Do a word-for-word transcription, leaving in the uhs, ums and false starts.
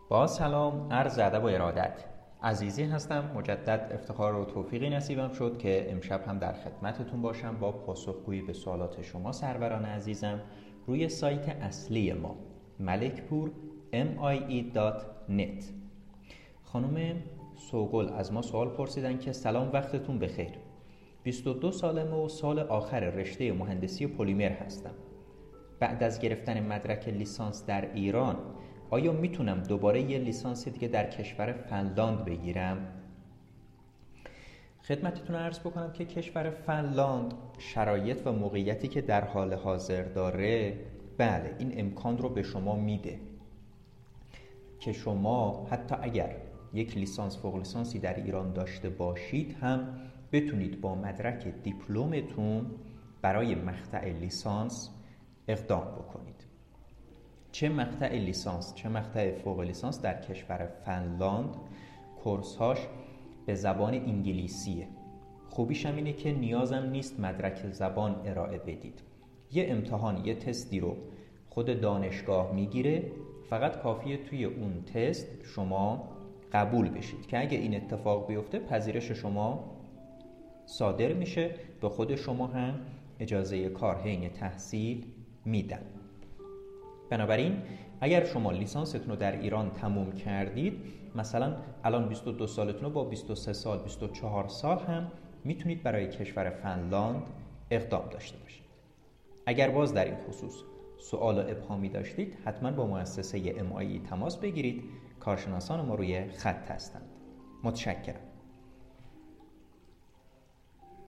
با سلام، عرض ادب و ارادت. عزیزی هستم. مجدد افتخار و توفیقی نصیبم شد که امشب هم در خدمتتون باشم با پاسخگویی به سوالات شما سروران عزیزم روی سایت اصلی ما ملکپور ام آی ای دات نت. خانم سوگل از ما سوال پرسیدن که سلام، وقتتون بخیر. بیست و دو سالمه و سال آخر رشته مهندسی پلیمر هستم. بعد از گرفتن مدرک لیسانس در ایران آیا میتونم دوباره یه لیسانس دیگه در کشور فنلاند بگیرم؟ خدمتتون عرض بکنم که کشور فنلاند شرایط و موقعیتی که در حال حاضر داره، بله این امکان رو به شما میده که شما حتی اگر یک لیسانس فوق لیسانسی در ایران داشته باشید هم بتونید با مدرک دیپلمتون برای مقطع لیسانس اقدام بکنید. چه مقطع لیسانس چه مقطع فوق لیسانس در کشور فنلاند کورس‌هاش به زبان انگلیسیه. خوبیش هم اینه که نیازم نیست مدرک زبان ارائه بدید. یه امتحان، یه تستی رو خود دانشگاه میگیره، فقط کافیه توی اون تست شما قبول بشید که اگه این اتفاق بیفته پذیرش شما صادر میشه، به خود شما هم اجازه کار حین تحصیل میدن. بنابراین اگر شما لیسانستون رو در ایران تموم کردید، مثلا الان بیست و دو سالتون رو با بیست و سه سال بیست و چهار سال هم میتونید برای کشور فنلاند اقدام داشته باشید. اگر باز در این خصوص سوال و ابهامی داشتید حتما با مؤسسه ام آی ای تماس بگیرید. کارشناسان ما روی خط هستند. متشکرم.